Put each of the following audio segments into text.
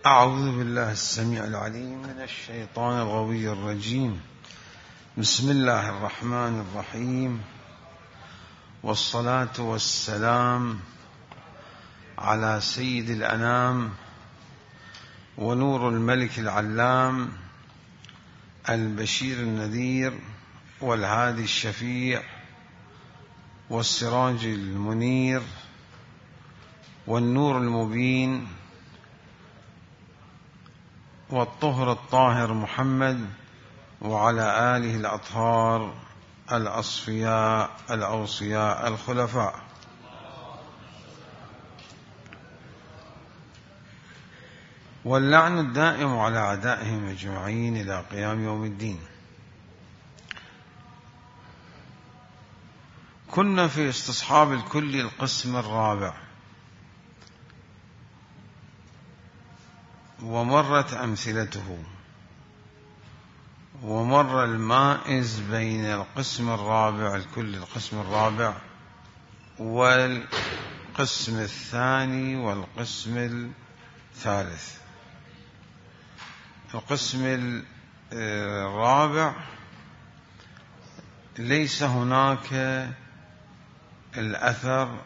أعوذ بالله السميع العليم من الشيطان الغوي الرجيم. بسم الله الرحمن الرحيم، والصلاة والسلام على سيد الأنام ونور الملك العلام البشير النذير والهادي الشفيع والسراج المنير والنور المبين والطهر الطاهر محمد وعلى آله الأطهار الأصفياء الأوصياء الخلفاء. واللعن الدائم على أعدائهم أجمعين إلى قيام يوم الدين. كنا في استصحاب الكل القسم الرابع، ومرت أمثلته، ومر المائز بين القسم الرابع الكل القسم الرابع والقسم الثاني والقسم الثالث. القسم الرابع ليس هناك الأثر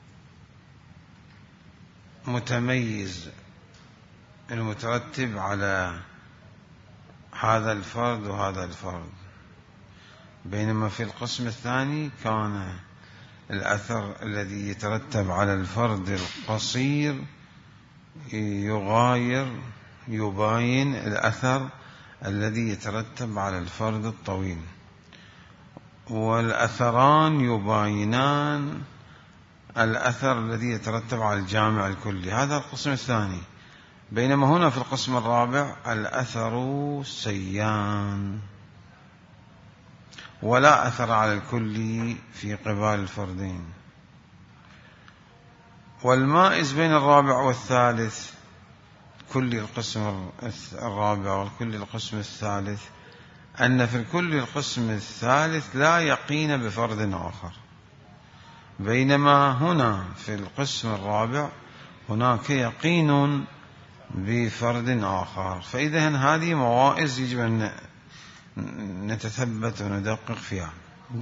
متميز المترتب على هذا الفرد وهذا الفرد، بينما في القسم الثاني كان الأثر الذي يترتب على الفرد القصير يباين الأثر الذي يترتب على الفرد الطويل، والأثران يباينان الأثر الذي يترتب على الجامع الكلي. هذا القسم الثاني. بينما هنا في القسم الرابع الأثر سيان، ولا أثر على الكل في قبال الفردين. والمائز بين الرابع والثالث، كل القسم الرابع والكل القسم الثالث، أن في الكل القسم الثالث لا يقين بفرد آخر، بينما هنا في القسم الرابع هناك يقين بفرد آخر. فإذا هذه موائز يجب أن نتثبت وندقق فيها.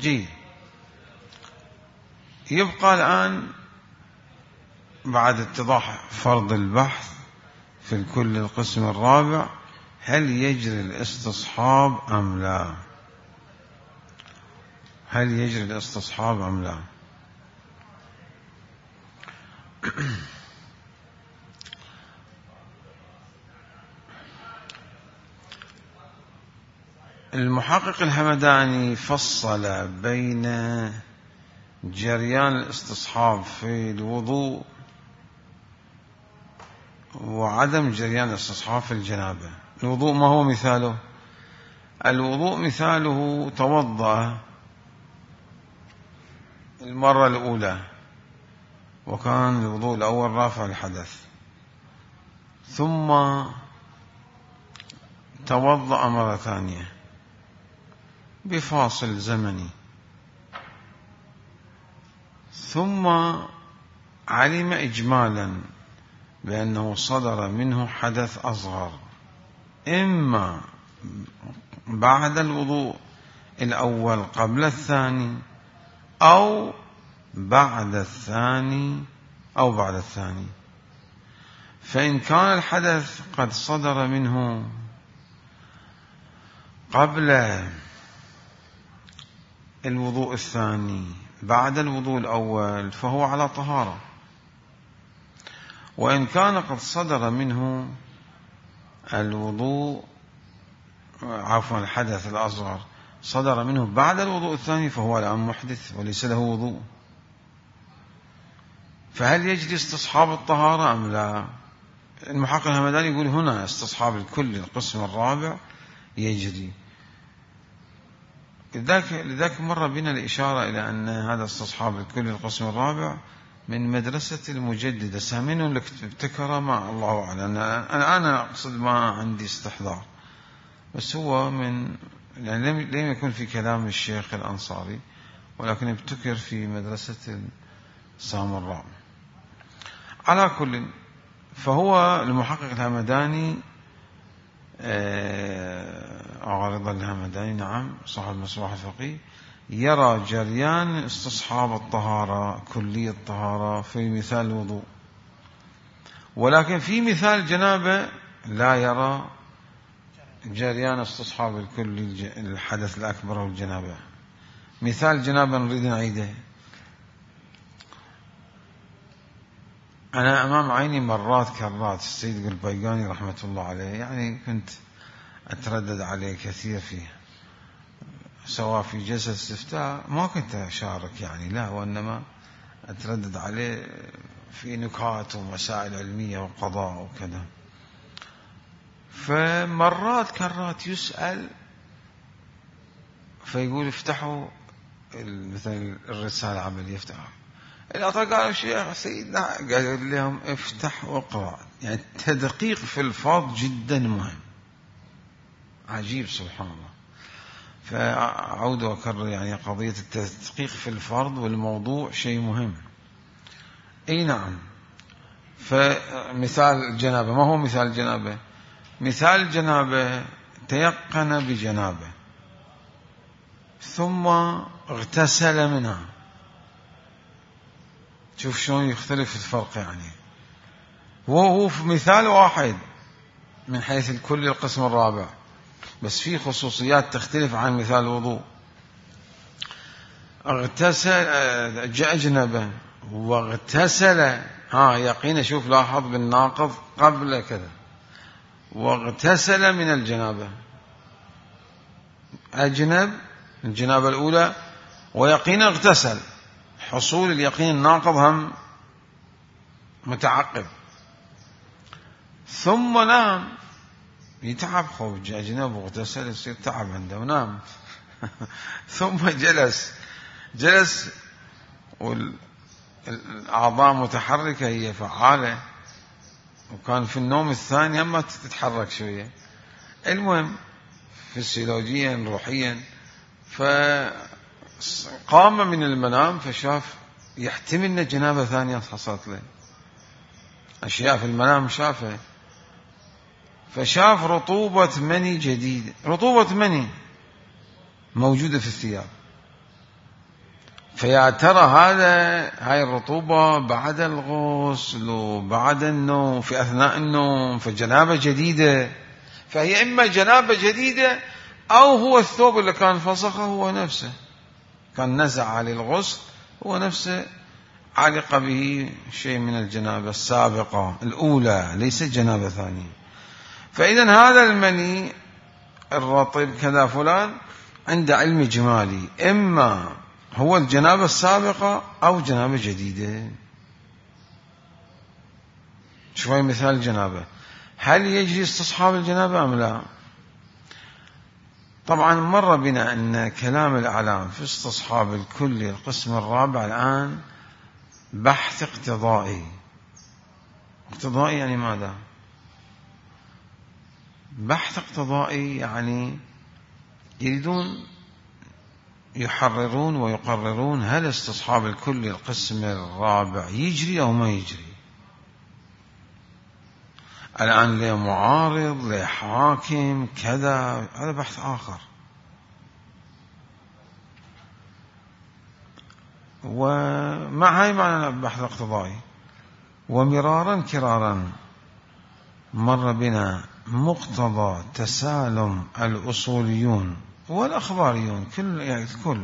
يبقى الآن بعد اتضاح فرض البحث في الكل القسم الرابع، هل يجري الاستصحاب أم لا؟ هل يجري الاستصحاب أم لا؟ المحقق الهمداني فصل بين جريان الاستصحاب في الوضوء وعدم جريان الاستصحاب في الجنابة. الوضوء ما هو مثاله؟ الوضوء مثاله توضأ المرة الأولى وكان الوضوء الأول رافع الحدث، ثم توضأ مرة ثانية بفاصل زمني، ثم علم إجمالا بأنه صدر منه حدث أصغر، إما بعد الوضوء الأول قبل الثاني، أو بعد الثاني أو بعد الثاني. فإن كان الحدث قد صدر منه قبل الوضوء الثاني بعد الوضوء الأول فهو على طهارة، وإن كان قد صدر منه الحدث الأصغر صدر منه بعد الوضوء الثاني فهو الآن محدث وليس له وضوء. فهل يجري استصحاب الطهارة أم لا؟ المحقق الهمداني يقول هنا استصحاب الكل القسم الرابع يجري. لذلك مر بنا الإشارة إلى أن هذا استصحاب الكل القسم الرابع من مدرسة المجددة. سامين لك ابتكر ما الله أعلم، أنا أقصد ما عندي استحضار، بس هو يعني لم يكن في كلام الشيخ الأنصاري، ولكن ابتكر في مدرسة السامراء. على كل، فهو المحقق الهمداني رضا الهمداني نعم صاحب مصباح الفقيه يرى جريان استصحاب الطهارة كلية الطهارة في مثال الوضوء، ولكن في مثال الجنابة لا يرى جريان استصحاب الكل الحدث الأكبر والجنابة. مثال الجنابة نريد نعيده. أنا أمام عيني مرات كرات السيد القلبيقاني رحمة الله عليه، يعني كنت أتردد عليه كثير فيه، سواء في جلسة استفتاء ما كنت أشارك يعني لا، وإنما أتردد عليه في نكات ومسائل علمية وقضاء وكذا. فمرات كرات يسأل فيقول افتحوا مثل الرسالة عملية يفتحوا الأطفال، قالوا شيخ سيدنا قال لهم افتح واقرأ. يعني التدقيق في الفاظ جدا مهم، عجيب سبحان الله. فأعود وأكرر يعني قضية التدقيق في الفرض والموضوع شيء مهم. أي نعم. فمثال الجنابة، ما هو مثال الجنابة؟ مثال الجنابة تيقن بجنابه ثم اغتسل منها. شوف شلون يختلف الفرق، يعني هو في مثال واحد من حيث الكل القسم الرابع، بس في خصوصيات تختلف عن مثال الوضوء. اغتسل جاء جنبه واغتسل، يقين، شوف لاحظ بالناقض قبل كذا، واغتسل من الجنابة. أجنب الجنابة الأولى ويقين اغتسل، حصول اليقين الناقض هم متعقب. ثم نام، يتعب، خوف جاء جنب واغتسل يصير تعب عنده ونام. ثم جلس والأعضاء متحركة هي فعالة، وكان في النوم الثاني أما تتحرك شوية. المهم فسيولوجيا روحيا، فقام من المنام فشاف يحتمل أن جنابة ثانية حصلت له، أشياء في المنام شافها، فشاف رطوبة مني جديدة، رطوبة مني موجودة في الثياب. فيا ترى هاي الرطوبة بعد الغسل وبعد النوم في أثناء النوم، فجنابة جديدة، فهي إما جنابة جديدة أو هو الثوب اللي كان فسخه هو نفسه، كان نزع عليه الغسل هو نفسه علق به شيء من الجنابة السابقة الأولى، ليس جنابة ثانية. فإذا هذا المني الرطب كذا فلان عند علم إجمالي، إما هو الجنابة السابقة أو جنابة جديدة. شوي مثال الجنابة، هل يجري استصحاب الجنابة أم لا؟ طبعا مر بنا أن كلام الأعلام في استصحاب الكلي القسم الرابع الآن بحث اقتضائي. اقتضائي يعني ماذا؟ بحث اقتضائي يعني يريدون يحررون ويقررون هل استصحاب الكلي القسم الرابع يجري أو ما يجري. الآن له معارض، له حاكم، كذا، هذا بحث آخر. ومع هاي معنى البحث الاقتضائي. ومرارا كرارا مر بنا مقتضى تسالم الأصوليون والأخباريون الكل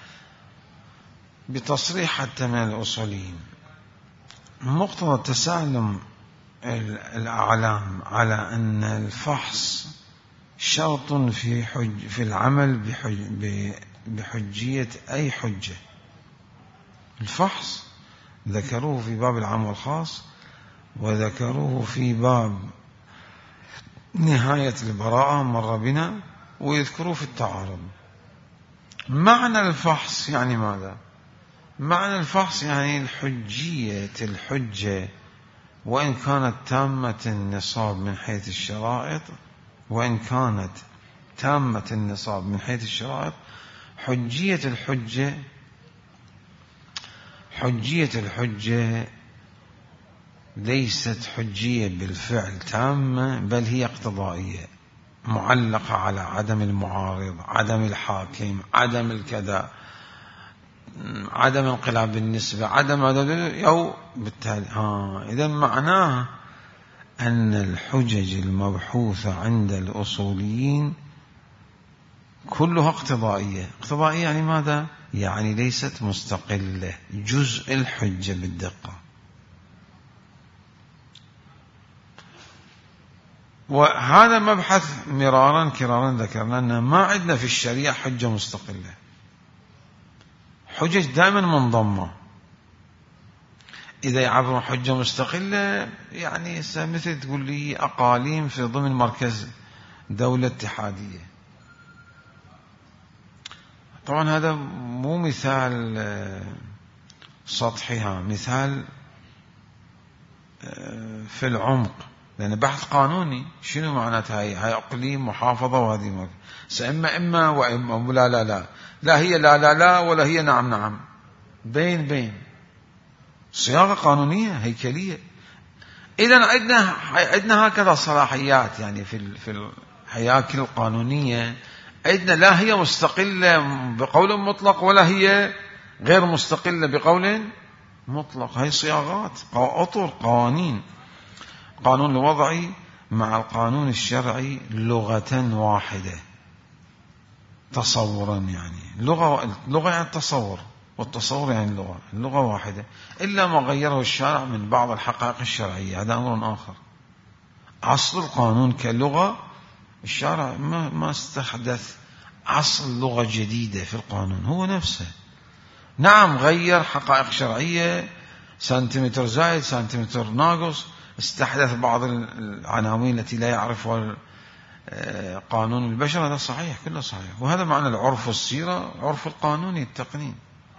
بتصريح حتى من الأصوليين، مقتضى تسالم الأعلام على أن الفحص شرط في العمل بحجية أي حجة. الفحص ذكروه في باب العام والخاص، وذكروه في باب نهاية البراءة مر بنا، ويذكروه في التعارض. معنى الفحص يعني ماذا؟ معنى الفحص يعني الحجة وإن كانت تامة النصاب من حيث الشرائط، وإن كانت تامة النصاب من حيث الشرائط، حجية الحجة ليست حجية بالفعل تامة، بل هي اقتضائية معلقة على عدم المعارض، عدم الحاكم، عدم الكذا، عدم انقلاب النسبة، عدم أو بالتالي إذا معناه أن الحجج المبحوثة عند الأصوليين كلها اقتضائية. اقتضائية يعني ماذا؟ يعني ليست مستقلة، جزء الحجة بالدقة. وهذا مبحث مرارا كرارا ذكرنا أن ما عندنا في الشريعة حجة مستقلة، حجج دائما منضمة. إذا يعبرون حجة مستقلة يعني مثل تقول لي أقاليم في ضمن مركز دولة اتحادية. طبعا هذا مو مثال سطحي، مثال في العمق، لأن بحث قانوني شنو معناتها؟ هاي أقليم محافظة وهذه إما وإما، لا لا لا، لا هي لا لا لا ولا هي نعم نعم، بين صياغة قانونية هيكلية. إذن عندنا هكذا صلاحيات يعني في الهياكل القانونية. عندنا لا هي مستقلة بقول مطلق ولا هي غير مستقلة بقول مطلق. هاي صياغات، أطر، قوانين. قانون الوضعي مع القانون الشرعي لغة واحدة، تصورا يعني لغة يعني التصور، والتصور يعني اللغة واحدة، إلا ما غيره الشارع من بعض الحقائق الشرعية، هذا أمر آخر. أصل القانون كلغة، الشارع ما استحدث أصل لغة جديدة في القانون، هو نفسه. نعم غير حقائق شرعية، سنتيمتر زائد سنتيمتر ناقص، استحدث بعض العناوين التي لا يعرفها قانون البشر، هذا صحيح، كله صحيح. وهذا معنى العرف والسيرة، عرف القانوني التقنين.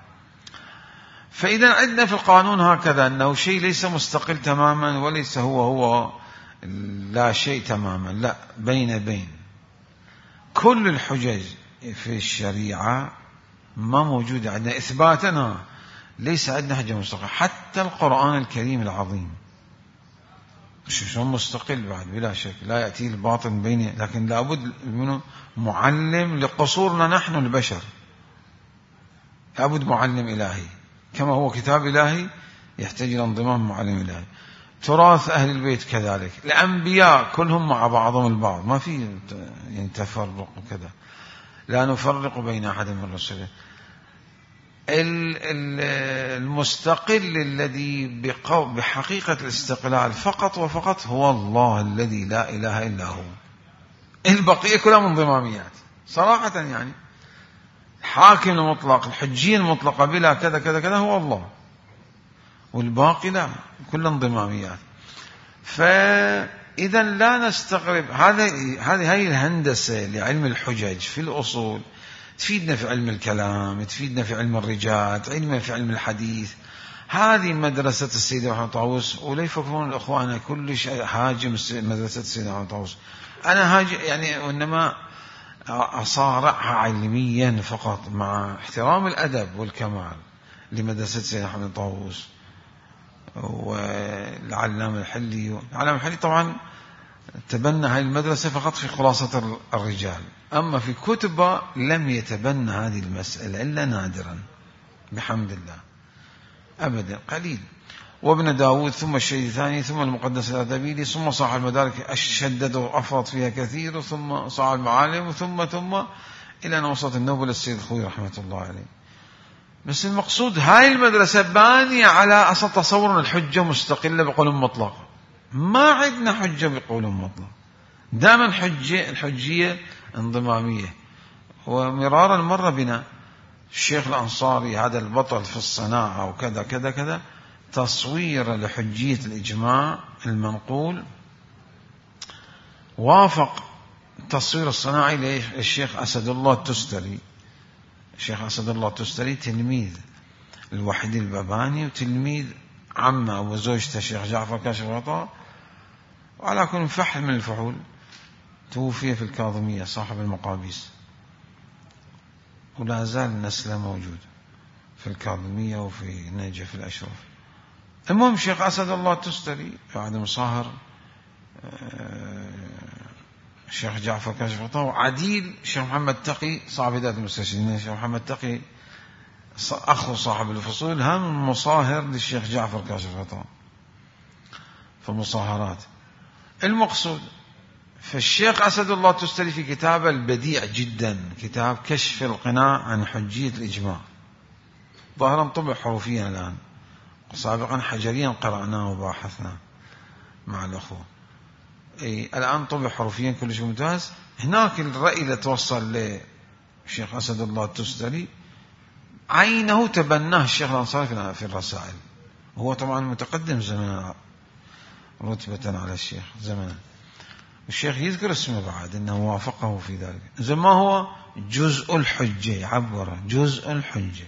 فإذا عندنا في القانون هكذا أنه شيء ليس مستقل تماما، وليس هو لا شيء تماما، لا، بين. كل الحجج في الشريعة ما موجودة عندنا إثباتنا، ليس عندنا حجة مستقلة. حتى القرآن الكريم العظيم شو مستقل بعد بلا شك، لا يأتي الباطل بينه، لكن لابد منه معلم لقصورنا نحن البشر، لابد معلم إلهي، كما هو كتاب إلهي يحتاج إلى انضمام معلم إلهي. تراث أهل البيت كذلك، الأنبياء كلهم مع بعضهم البعض، ما في يعني تفرق وكذا، لا نفرق بين أحد من رسله. المستقل الذي بحقيقة الاستقلال فقط وفقط هو الله الذي لا إله إلا هو. البقية كلها منضماميات صراحة، يعني الحاكم المطلق، الحجية المطلقة بلا كذا كذا كذا هو الله، والباقي لا، كل انضماميات. فإذا لا نستغرب. هذه الهندسة لعلم الحجج في الأصول تفيدنا في علم الكلام، تفيدنا في علم الرجال، علم في علم الحديث. هذه مدرسة السيد محمد طاووس، ولا يفكرون الأخوان كل شيء هاجم مدرسة السيد محمد طاووس. أنا هاجم يعني، وإنما أصارعها علميا فقط، مع احترام الأدب والكمال لمدرسة السيد محمد طاووس والعلامة الحلي. العلامة الحلي طبعا تبنى هذه المدرسة فقط في خلاصة الرجال، أما في كتبه لم يتبنى هذه المسألة إلا نادرا بحمد الله، أبدا قليل. وابن داود، ثم الشيء الثاني، ثم المقدس الأدبيلي، ثم صاحب المدارك أشدد وأفرط فيها كثير، ثم صاحب المعالم، ثم إلى أن وصلت النوبل السيد الخوي رحمة الله عليه. بس المقصود هاي المدرسة بانية على أصل تصور الحجة مستقلة بقول مطلق. ما عندنا حجة بقول مطلق، دائما الحجية انضمامية. ومرارا مر بنا الشيخ الأنصاري، هذا البطل في الصناعة وكذا كذا كذا، تصوير لحجية الإجماع المنقول وافق التصوير الصناعي للشيخ أسد الله التستري. الشيخ أسد الله التستري تلميذ الوحيد الباباني، وتلميذ عمه وزوجته الشيخ جعفر كاشف الغطاء، وعلى كل فحل من الفحول. توفي في الكاظمية صاحب المقابيس، ولا زال نسله موجود في الكاظمية وفي نجف الأشرف. المهم الشيخ أسد الله التستري بعد مصاهر الشيخ جعفر كاشف الغطاء، وعديل الشيخ محمد تقي صاحب هداية المسترشدين. الشيخ محمد تقي أخو صاحب الفصول هم مصاهر للشيخ جعفر كاشف الغطاء في المصاهرات. المقصود فالشيخ أسد الله التستري في كتابه البديع جدا، كتاب كشف القناع عن حجية الإجماع، ظاهرا طبع حروفيا الآن، سابقا حجريا قرأناه وباحثناه مع الأخوة، الآن طبع حروفيا كلش ممتاز. هناك الرأي اللي توصل للشيخ أسد الله التستري عينه تبناه الشيخ الأنصاري في الرسائل، هو طبعا متقدم زمنا رتبة على الشيخ زمنا، الشيخ يذكر اسمه بعد أنه وافقه في ذلك. إذا ما هو جزء الحجة، يعبره جزء الحجة،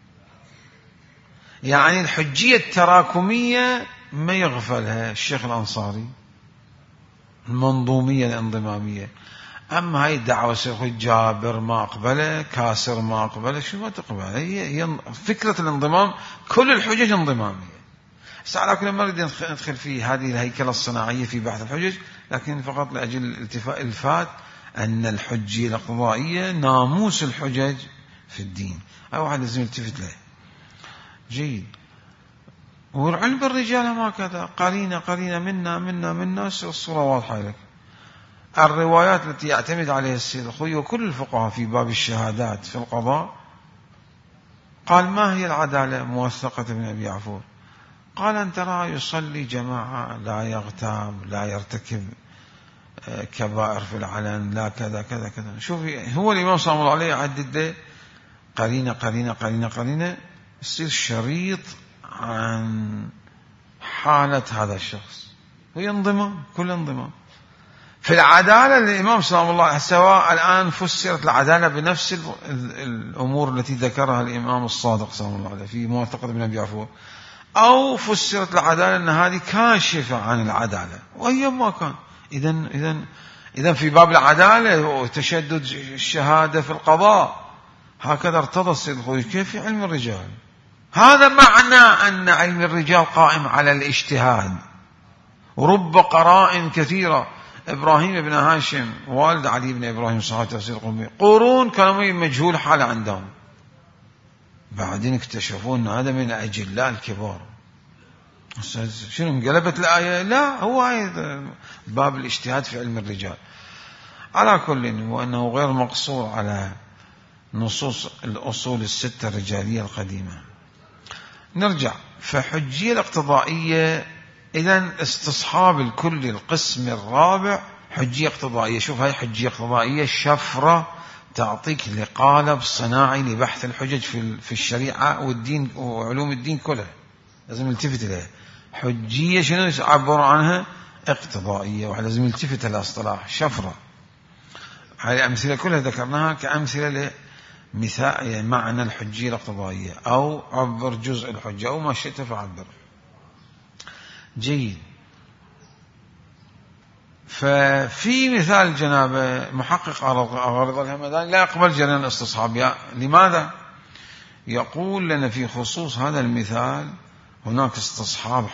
يعني الحجية التراكمية ما يغفلها الشيخ الأنصاري، المنظومية الانضمامية. أما هاي الدعوة الشيخ جابر ما أقبله، كاسر ما أقبله، شو ما تقبل، هي فكرة الانضمام، كل الحجج انضمامية. على كل ما نريد ندخل في هذه الهيكلة الصناعية في بحث الحجج، لكن فقط لأجل الفات أن الحجية الاقتضائية ناموس الحجج في الدين، أو واحد لازم يلتفت له. جيد. والعلم بالرجال ما كذا، قرينة منا الصورة واضحة لك. الروايات التي يعتمد عليها السيد الخوي وكل الفقهاء في باب الشهادات في القضاء، قال ما هي العدالة موثقة من أبي عفور؟ قال أن ترى يصلي جماعة، لا يغتاب، لا يرتكب كبائر في العلن، لا كذا كذا كذا. شوفي هو الإمام صلى الله عليه يعدد له قرينة يصير شريط عن حالة هذا الشخص، هي انضمام، كل انضمام. في العدالة الإمام صلى الله عليه وسلم، سواء الآن فسرت العدالة بنفس الأمور التي ذكرها الإمام الصادق صلى الله عليه في موثقة ابن أبي عفور، أو فسرت العدالة أن هذه كاشفة عن العدالة، وهي ما كان. إذن في باب العدالة وتشدد الشهادة في القضاء هكذا ارتضى السيد الخوي. كيف في علم الرجال؟ هذا معنى أن علم الرجال قائم على الاجتهاد، ورب قرائن كثيرة. إبراهيم بن هاشم والد علي بن إبراهيم صاحب تفسير القرطبي، قرون كانوا مجهول حال عندهم، بعدين اكتشفوا أن هذا من الأجلاء الكبار. شنو انقلبت الآية؟ لا، هو باب الاجتهاد في علم الرجال. على كل، وأنه غير مقصور على نصوص الأصول الستة الرجالية القديمة. نرجع. فحجية الاقتضائية، إذن استصحاب الكل القسم الرابع حجية اقتضائية. شوف هاي حجية اقتضائية شفرة تعطيك لقالب صناعي لبحث الحجج في الشريعة والدين وعلوم الدين كلها، لازم نلتفت إليها. حجية شنو يعبر عنها؟ اقتضائية، ولازم نلتفت إلى اصطلاح شفرة. هاي الأمثلة كلها ذكرناها كأمثلة لمثال يعني معنى الحجية الاقتضائية، أو عبر جزء الحجة، أو ما شئت فعبر. جيد. ففي مثال جنابه محقق أغارض الهمداني لا يقبل جنان الاستصحاب. لماذا؟ يقول لنا في خصوص هذا المثال هناك استصحاب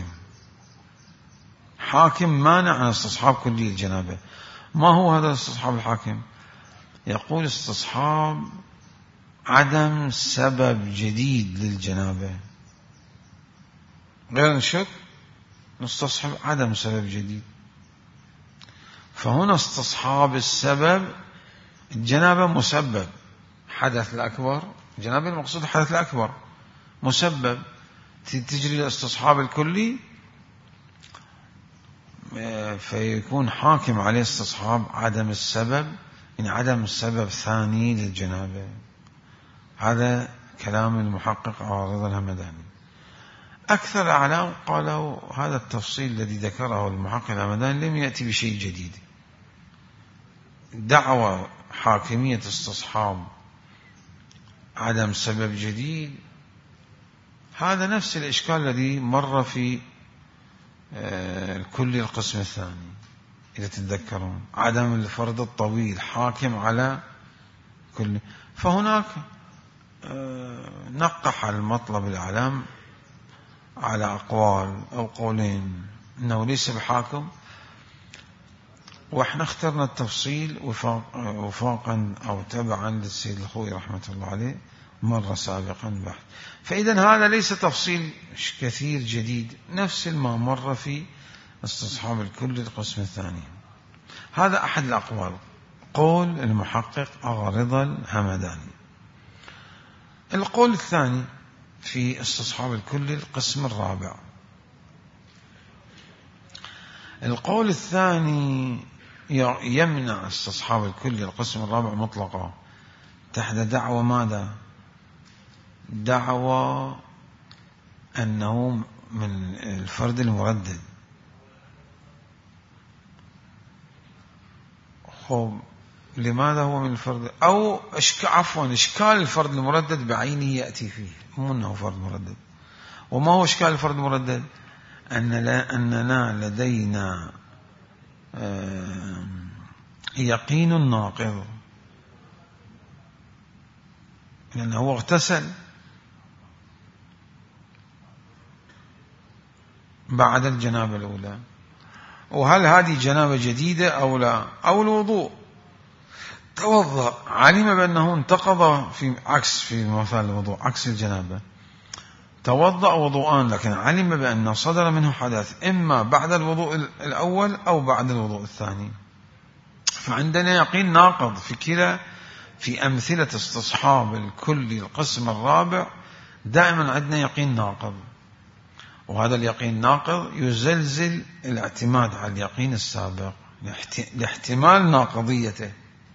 حاكم مانع عن استصحاب كلي الجنابه. ما هو هذا الاستصحاب الحاكم؟ يقول استصحاب عدم سبب جديد للجنابه، غير نشك نستصحب عدم سبب جديد. فهنا استصحاب السبب، الجنابة مسبب، حدث الأكبر، الجنابة المقصود حدث الأكبر مسبب، تجري الاستصحاب الكلي، فيكون حاكم عليه استصحاب عدم السبب، يعني عدم السبب ثاني للجنابة. هذا كلام المحقق عارض الهمداني. أكثر الأعلام قالوا هذا التفصيل الذي ذكره المحقق الهمداني لم يأتي بشيء جديد. دعوة حاكمية استصحاب عدم سبب جديد، هذا نفس الإشكال الذي مر في كل القسم الثاني إذا تتذكرون، عدم الفرض الطويل حاكم على كل. فهناك نقح المطلب الأعلام على أقوال أو قولين أنه ليس بحاكم، وإحنا اخترنا التفصيل وفاقا أو تبعا للسيد الخوي رحمة الله عليه مرة سابقا بحث. فإذا هذا ليس تفصيل كثير جديد، نفس ما مر في استصحاب الكل القسم الثاني. هذا أحد الأقوال، قول المحقق أغا رضا الهمداني. القول الثاني في استصحاب الكل القسم الرابع. القول الثاني يمنع استصحاب الكل القسم الرابع مطلقا تحت دعوى ماذا؟ دعوى أنه من الفرد المردد. لماذا هو من الفرد؟ أو إشكال الفرد المردد بعينه يأتي فيه، مو أنه فرد مردد. وما هو إشكال الفرد المردد؟ أننا لدينا يقين ناقض، لأنه هو اغتسل بعد الجنابة الأولى، وهل هذه جنابة جديدة أو لا؟ أو الوضوء، توضأ علم بأنه انتقض، في مثال الوضوء عكس الجنابة، توضأ وضوءان لكن علم بأنه صدر منه حدث إما بعد الوضوء الأول أو بعد الوضوء الثاني، فعندنا يقين ناقض في كلا. في أمثلة استصحاب الكل القسم الرابع دائما عندنا يقين ناقض، وهذا اليقين ناقض يزلزل الاعتماد على اليقين السابق لاحتمال ناقضيته.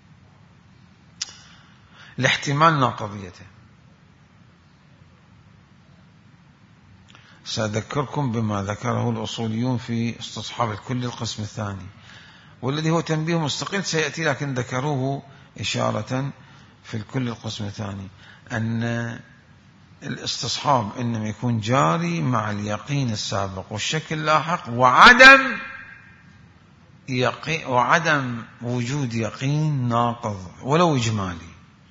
سأذكركم بما ذكره الأصوليون في استصحاب الكل القسم الثاني، والذي هو تنبيه مستقل سيأتي، لكن ذكروه إشارة في الكل القسم الثاني، أن الاستصحاب إنما يكون جاري مع اليقين السابق والشك اللاحق وعدم وجود يقين ناقض ولو إجمالي.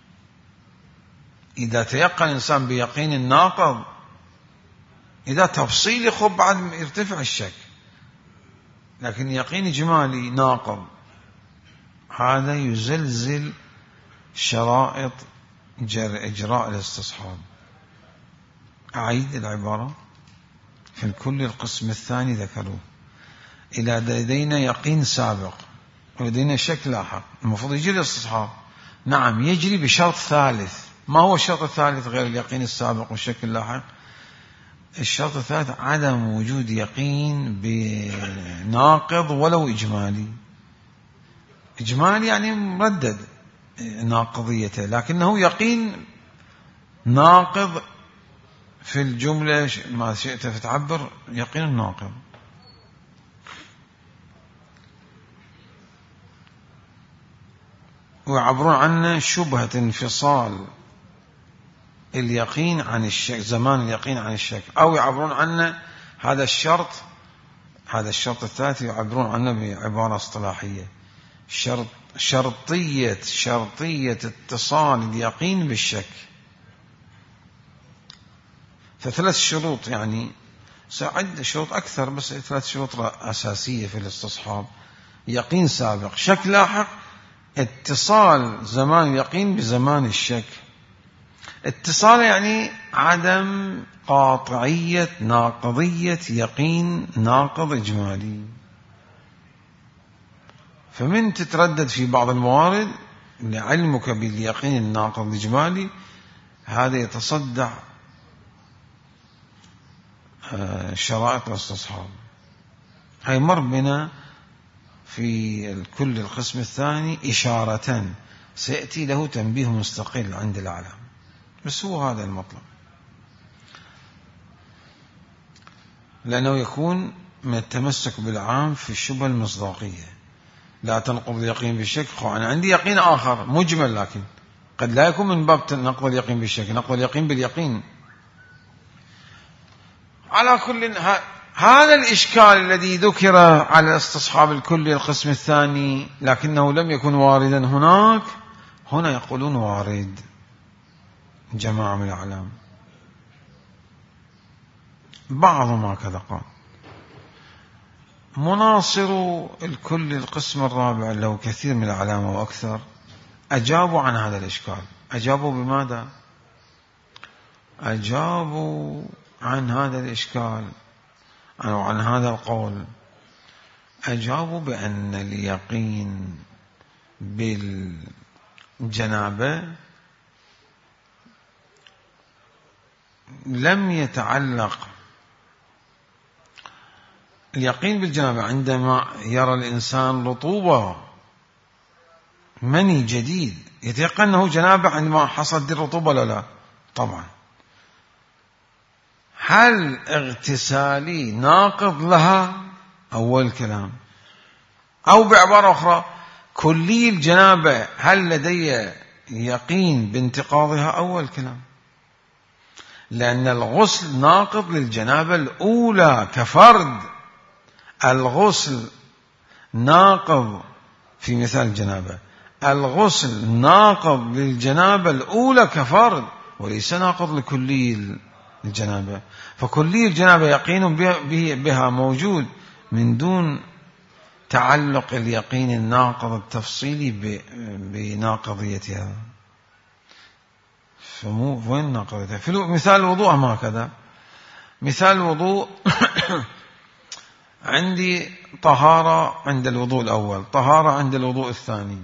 إذا تيقن الإنسان بيقين ناقض، إذا تفصيلي بعد يرتفع الشك، لكن يقين إجمالي ناقض هذا يزلزل شرائط إجراء الاستصحاب. أعيد العبارة، في الكل القسم الثاني ذكروه إذا لدينا يقين سابق ولدينا شك لاحق المفروض يجري الاستصحاب. نعم يجري بشرط ثالث. ما هو الشرط الثالث غير اليقين السابق والشك اللاحق؟ الشرط الثالث عدم وجود يقين بناقض ولو إجمالي. إجمالي يعني مردد ناقضيته، لكنه يقين ناقض في الجملة ما شئت فتعبر يقين ناقض. ويعبرون عنه شبهة انفصال اليقين عن الشك، زمان اليقين عن الشك، أو يعبرون عنه هذا الشرط الثالث يعبرون عنه بعبارة اصطلاحية شرطية اتصال اليقين بالشك. فثلاث شروط، يعني سأعد شروط أكثر، بس 3 شروط أساسية في الاستصحاب: يقين سابق، شك لاحق، اتصال زمان اليقين بزمان الشك. اتصال يعني عدم قاطعية ناقضية يقين ناقض إجمالي. فمن تتردد في بعض الموارد لعلمك باليقين الناقض الإجمالي، هذا يتصدع شرائط الاستصحاب. هاي مر بنا في الكل القسم الثاني إشارة سيأتي له تنبيه مستقل عند الأعلام، بس هو هذا المطلب، لأنه يكون من التمسك بالعام في الشبهة المصداقية. لا تنقض اليقين بالشك. أنا عندي يقين آخر مجمل، لكن قد لا يكون من باب نقض اليقين بالشك، نقض اليقين باليقين. على كل هذا الإشكال الذي ذكر على استصحاب الكل القسم الثاني لكنه لم يكن واردا هنا يقولون وارد جماعة من الأعلام. بعضهم هكذا قال. مناصر الكل القسم الرابع له كثير من العلامة وأكثر أجابوا عن هذا الإشكال. أجابوا بماذا؟ أجابوا عن هذا الإشكال أو عن هذا القول. أجابوا بأن اليقين بالجنابة لم يتعلق. اليقين بالجنابة عندما يرى الإنسان رطوبة مني جديد يتيقن أنه جنابة عندما حصلت الرطوبة لا لا طبعا. هل اغتسالي ناقض لها؟ أول كلام. أو بعبارة أخرى كلي الجنابة هل لدي يقين بانتقاضها؟ أول كلام. لأن الغسل ناقض للجنابة الأولى كفرد. الغسل ناقض في مثال الجنابة، الغسل ناقض للجنابة الأولى كفرد وليس ناقض لكلي الجنابة. فكلي الجنابة يقين بها موجود من دون تعلق اليقين الناقض التفصيلي بناقضيتها. وين ناقضيتها؟ في مثال الوضوء هكذا. مثال الوضوء عندي طهارة عند الوضوء الأول، طهارة عند الوضوء الثاني،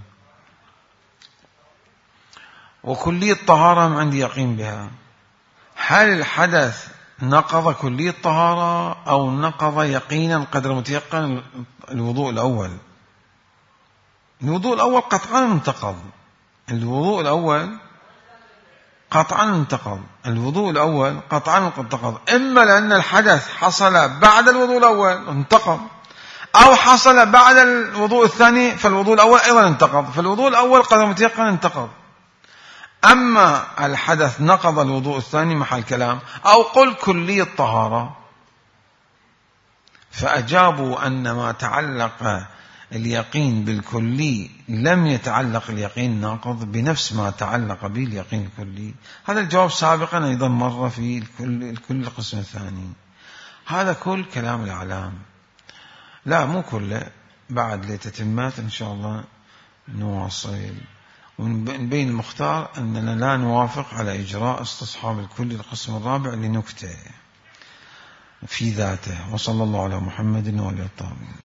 وكلية طهارة عندي يقين بها. هل الحدث نقض كلية طهارة أو نقض يقينا قدر متيقن الوضوء الأول؟ الوضوء الأول قطعا انتقض. الوضوء الأول قطعا انتقض. الوضوء الأول قطعا انتقض، إما لأن الحدث حصل بعد الوضوء الأول انتقض، أو حصل بعد الوضوء الثاني فالوضوء الأول أيضا انتقض، فالوضوء الأول قدر متيقن انتقض. أما الحدث نقض الوضوء الثاني محل كلام. أو قل كلية طهارة. فأجابوا أن ما تعلق اليقين بالكلي لم يتعلق اليقين ناقض بنفس ما تعلق به اليقين الكلي. هذا الجواب سابقا أيضا مر في الكل القسم الثاني. هذا كل كلام الأعلام، لا مو كله، بعد لتتمات إن شاء الله نواصل. ونبين المختار أننا لا نوافق على إجراء استصحاب الكل القسم الرابع لنكتة في ذاته. وصلى الله على محمد وعلى آله.